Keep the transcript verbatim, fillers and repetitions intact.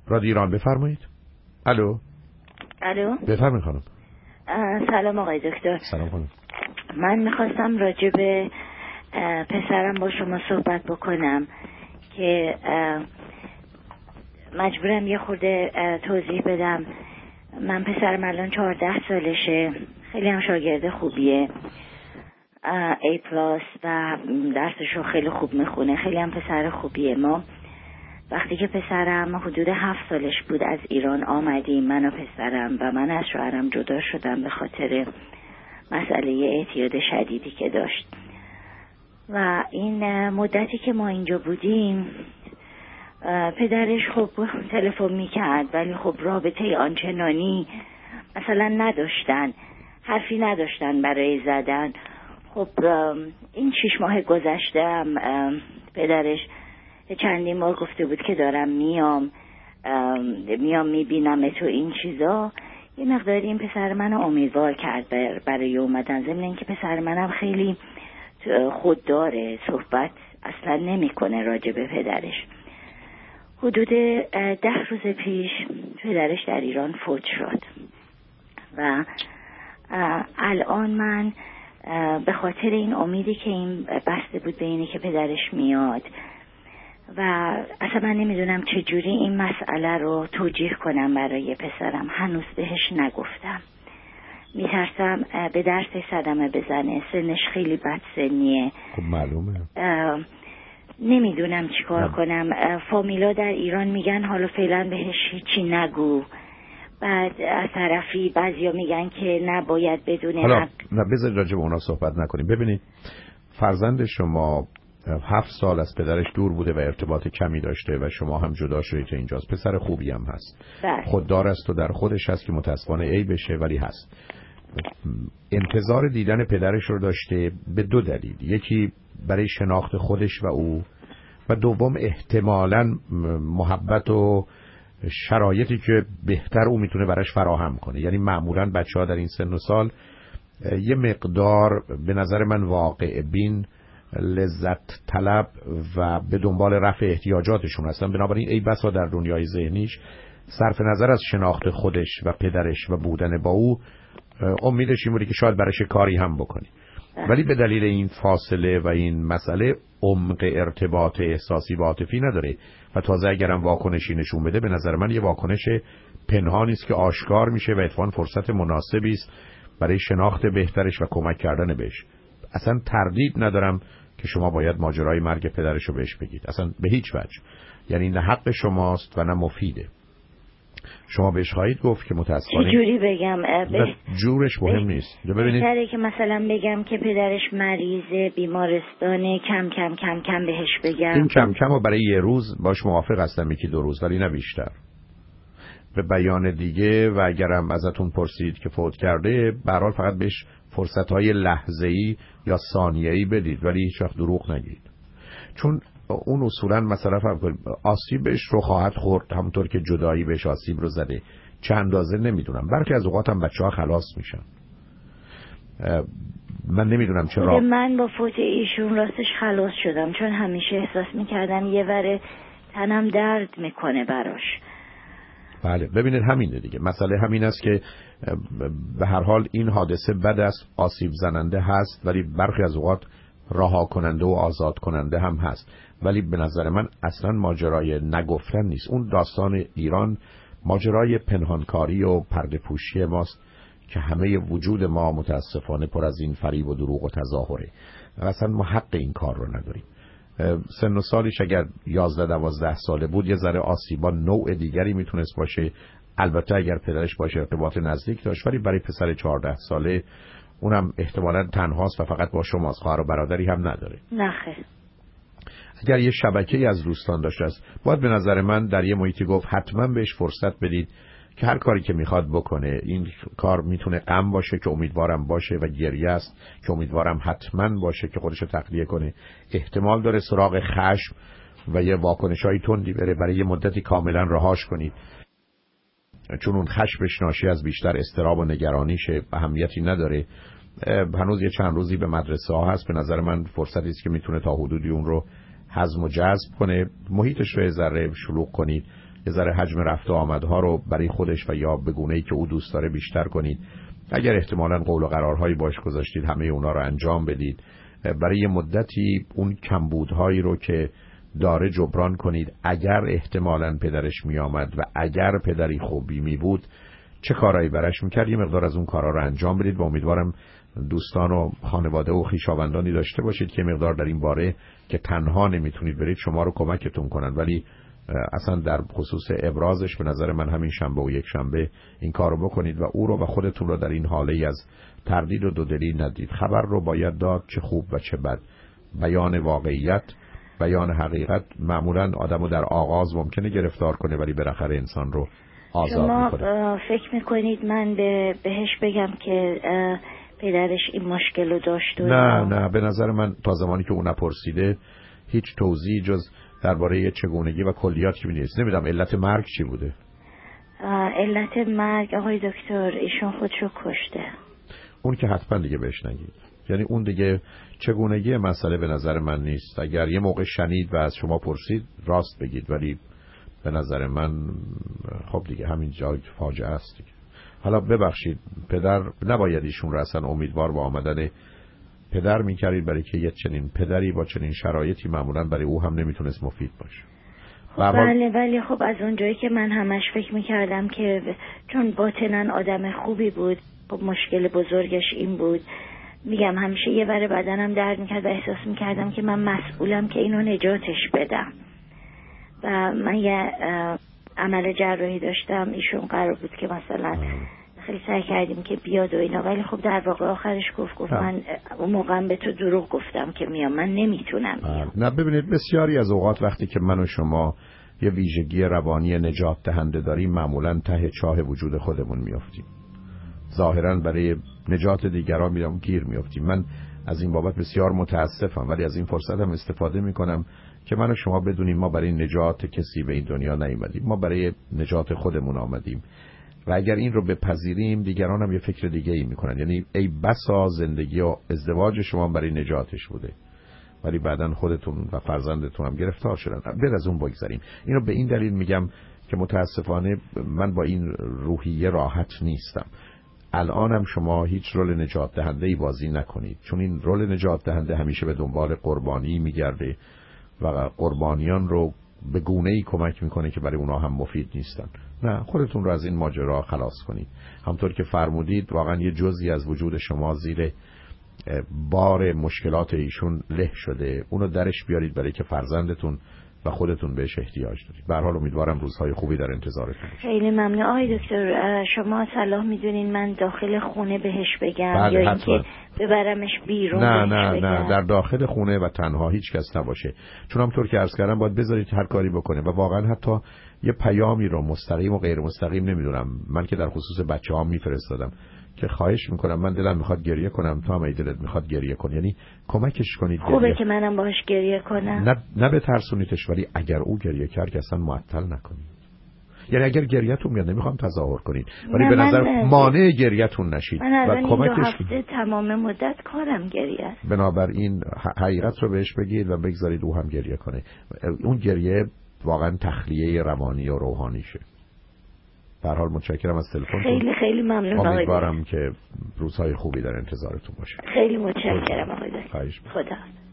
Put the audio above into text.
رادیو ایران بفرمایید. الو. الو. بفرمایید خانم. سلام آقای دکتر. سلام خانم. من میخواستم راجع به پسرم با شما صحبت بکنم که مجبورم یه خورده توضیح بدم. من پسرم الان چهارده سالشه، خیلی هم شاگرد خوبیه، A پلاس و درسشو خیلی خوب میخونه، خیلی هم پسر خوبیه. ما وقتی که پسرم حدود هفت سالش بود از ایران آمدیم، من و پسرم، و من از شوهرم جدا شدم به خاطر مسئله اعتیاد شدیدی که داشت. و این مدتی که ما اینجا بودیم پدرش خب تلفن میکرد، ولی خب رابطه آنچنانی مثلا نداشتن، حرفی نداشتن برای زدن. خب این شش ماه گذشته پدرش چندین بار گفته بود که دارم میام میام میبینم تو این چیزا. یه مقداری این پسر منو امیدوار کرد برای اومدن، ضمن اینکه پسر منم خیلی خودداره، صحبت اصلا نمیکنه راجع به پدرش. حدود ده روز پیش پدرش در ایران فوت شد و الان من به خاطر این امیدی که این بسته بود به اینه که پدرش میاد و اصلا من نمیدونم چجوری این مسئله رو توجیه کنم برای پسرم، هنوز بهش نگفتم. میترسم به درسش صدمه بزنه، سنش خیلی بد سنیه. خب معلومه. نمیدونم چیکار کنم. فامیلا در ایران میگن حالا فعلا بهش هیچی نگو، بعد از طرفی بعضیا میگن که نباید بدونه. حالا نه بذارید راجع به اونا صحبت نکنیم. ببینید فرزند شما هفت سال از پدرش دور بوده و ارتباط کمی داشته و شما هم جدا شدید تا اینجاست. پسر خوبی هم هست، بله. خوددار است و در خودش هست که متاسفانه ای بشه، ولی هست. انتظار دیدن پدرش رو داشته به دو دلیل، یکی برای شناخت خودش و او، و دوم احتمالاً محبت و شرایطی که بهتر او میتونه براش فراهم کنه. یعنی معمولاً بچه‌ها در این سن و سال یه مقدار به نظر من واقع بین، لذت طلب و به دنبال رفع احتیاجاتشون هستن. بنابراین ای بسا در دنیای ذهنیش صرف نظر از شناخت خودش و پدرش و بودن با او امیدش این بودی که شاید براش کاری هم بکنی، ولی به دلیل این فاصله و این مسئله عمق ارتباط احساسی و عاطفی نداره و تازه اگرم واکنشی نشون بده به نظر من یه واکنش پنهانی است که آشکار میشه و اتفاقاً فرصت مناسبی است برای شناخت بهترش و کمک کردن بهش. اصلا تردید ندارم که شما باید ماجرای مرگ پدرش رو بهش بگید، اصلا به هیچ وجه. یعنی نه حق شماست و نه مفیده. شما بهش خواهید گفت که متاسفانه چجوری بگم بهش... جورش مهم نیست. ببینید بهتره که مثلا بگم که پدرش مریضه، بیمارستانه، کم کم کم کم بهش بگم. این کم کم و برای یه روز باش موافق هستم، یکی دو روز، ولی نه بیشتر. به بیان دیگه و اگرم ازتون پرسید که فوت کرده، به هر حال فقط بهش فرصت‌های لحظه‌ای یا ثانیه‌ای بدید، ولی هیچ وقت دروغ نگید، چون اون اصولاً مثلا فهم کنید آسیبش رو خواهد خورد، همونطور که جدایی بهش آسیب رو زده. چه اندازه نمیدونم، برخی از اوقات هم بچه‌ها خلاص میشن. من نمیدونم چرا. من با فوت ایشون راستش خلاص شدم، چون همیشه احساس میکردم یه وره تنم درد میکنه براش. بله ببینید همینه دیگه، مسئله همین است که به هر حال این حادثه بد است، آسیب زننده هست، ولی برخی از اوقات رها کننده و آزاد کننده هم هست. ولی به نظر من اصلا ماجرای نگفتن نیست. اون داستان ایران ماجرای پنهانکاری و پرده پوشی ماست که همه وجود ما متاسفانه پر از این فریب و دروغ و تظاهره و اصلا ما حق این کار رو نداریم. سن و سالش اگر یازده دوازده ساله بود یه ذره آسیبا نوع دیگری میتونست باشه، البته اگر پدرش باشه ارتباط نزدیک داشت، ولی برای پسر چهارده ساله اونم احتمالاً تنهاست و فقط با شماست، خواهر و برادری هم نداره. نه خیر. اگر یه شبکه‌ای از دوستان داشته است، باید به نظر من در یه محیطی گفت حتما بهش فرصت بدید که هر کاری که میخواد بکنه. این کار میتونه غم باشه که امیدوارم باشه و گریه است که امیدوارم حتما باشه که خودش رو تخلیه کنه. احتمال داره سراغ خشم و یه واکنشای تندی بره، برای یه مدتی کاملا رهاش کنید، چون اون خشمش ناشی از بیشتر اضطراب و نگرانیشه، اهمیتی نداره. هنوز یه چند روزی به مدرسه ها هست، به نظر من فرصتی است که میتونه تا حدودی اون رو هضم و جذب کنه. محیطش رو ذره شلوغ کنید یه ذره حجم رفت و آمدها رو برای خودش و یا به گونه‌ای که او دوست داره بیشتر کنید. اگر احتمالاً قول و قرارهایی باش گذاشتید همه اونا رو انجام بدید. برای یه مدتی اون کمبودهایی رو که داره جبران کنید. اگر احتمالاً پدرش می آمد و اگر پدری خوبی می بود چه کارهایی برش میکرد، یه مقدار از اون کارها رو انجام بدید و امیدوارم دوستان و خانواده و خویشاوندانی داشته باشید که مقدار در این باره که تنها نمیتونید برید شما رو کمکتون کنن. ولی اصلا در خصوص ابرازش به نظر من همین شنبه و یک شنبه این کار رو بکنید و او رو و خودتون رو در این حاله ای از تردید و دودلی ندید. خبر رو باید داد، چه خوب و چه بد. بیان واقعیت، بیان حقیقت معمولا آدمو در آغاز ممکنه گرفتار کنه ولی بالاخره انسان رو آزاد میکنه. شما فکر میکنید من به بهش بگم که پدرش این مشکل رو داشت؟ نه نه، به نظر من تا زمانی که اون نپرسیده هیچ توضیحی جز درباره چگونگی و کلیات نیست. نمیدونم علت مرگ چی بوده. علت مرگ آقای دکتر ایشون خودشو کشته. اون که حتما دیگه بهش نگید. یعنی اون دیگه چگونگی مسئله به نظر من نیست. اگر یه موقع شنید و از شما پرسید راست بگید، ولی به نظر من خب دیگه همین جای فاجعه است دیگه. حالا ببخشید پدر نباید ایشون رو اصلا امیدوار با آمدن پدر می‌کردید، برای که یه چنین پدری با چنین شرایطی معمولا برای او هم نمیتونست مفید باشه. خب بله ولی خب از اونجایی که من همش فکر می‌کردم که چون باطناً آدم خوبی بود، خب مشکل بزرگش این بود، میگم همیشه یه بره بدنم درد می‌کرد و احساس می‌کردم که من مسئولم که اینو نجاتش بدم و من یه عمل جراحی داشتم. ایشون قرار بود که مثلا خیلی سعی کردیم که بیاد و اینا، ولی خب در واقع آخرش گفت گفت من اون موقع به تو دروغ گفتم که میام، من نمیتونم میام. نه ببینید بسیاری از اوقات وقتی که من و شما یه ویژگی روانی نجات دهنده داریم معمولا ته چاه وجود خودمون میافتیم. ظاهرا برای نجات دیگران میرم گیر میافتیم. من از این بابت بسیار متاسفم، ولی از این فرصت هم استفاده میکنم که من و شما بدونیم ما برای نجات کسی به این دنیا نیومدیم، ما برای نجات خودمون آمدیم و اگر این رو بپذیریم دیگران هم یه فکر دیگه ای میکنن. یعنی ای بسا زندگی و ازدواج شما برای نجاتش بوده ولی بعدن خودتون و فرزندتون هم گرفتار شدن. بر از اون بگذاریم. اینو به این دلیل میگم که متاسفانه من با این روحیه راحت نیستم. الانم شما هیچ رول نجات دهنده ای بازی نکنید، چون این رول نجات دهنده همیشه به دنبال قربانی میگرده و قربانیان رو به گونه‌ای کمک میکنه که برای اونا هم مفید نیستن. نه، خودتون رو از این ماجرا خلاص کنید. همطور که فرمودید واقعا یه جزئی از وجود شما زیر بار مشکلات ایشون له شده، اونو درش بیارید برای که فرزندتون و خودتون بهش احتیاج دارید. به هر حال امیدوارم روزهای خوبی در انتظارتون باشه. خیلی ممنون آقای دکتر. شما صلاح میدونین من داخل خونه بهش بگم یا اینکه ببرمش بیرون؟ نه بهش نه بگم؟ نه، در داخل خونه و تنها هیچ کس نباشه، چون همطور که عرض کردم باید بذارید هر کاری بکنه و واقعا حتی یه پیامی رو مستقیم و غیر مستقیم نمیدونم، من که در خصوص بچه‌هام میفرستادم که خواهش میکنم من دلم میخواد گریه کنم تو هم ای دلت میخواد گریه کن، یعنی کمکش کنید. خوبه گریه. که منم باهاش گریه کنم؟ نه نه به ترسونیتش، ولی اگر او گریه کرد که اصلا معطل نکنید. یعنی اگر گریه‌تون میاد نمیخوام تظاهر کنید ولی به نظر مانع گریه‌تون نشید و کمکش کنید. تمام مدت کارم گریه است. بنابراین حقیقت رو بهش بگید و بگذارید او هم گریه کنه. اون گریه واقعا تخلیه روانی و روحانیشه. به هر حال متشکرم از تلفن. خیلی خیلی ممنون. امیدوارم که روزهای خوبی در انتظارتون باشه. خیلی متشکرم آقای دکتر. خواهش می‌کنم. خدا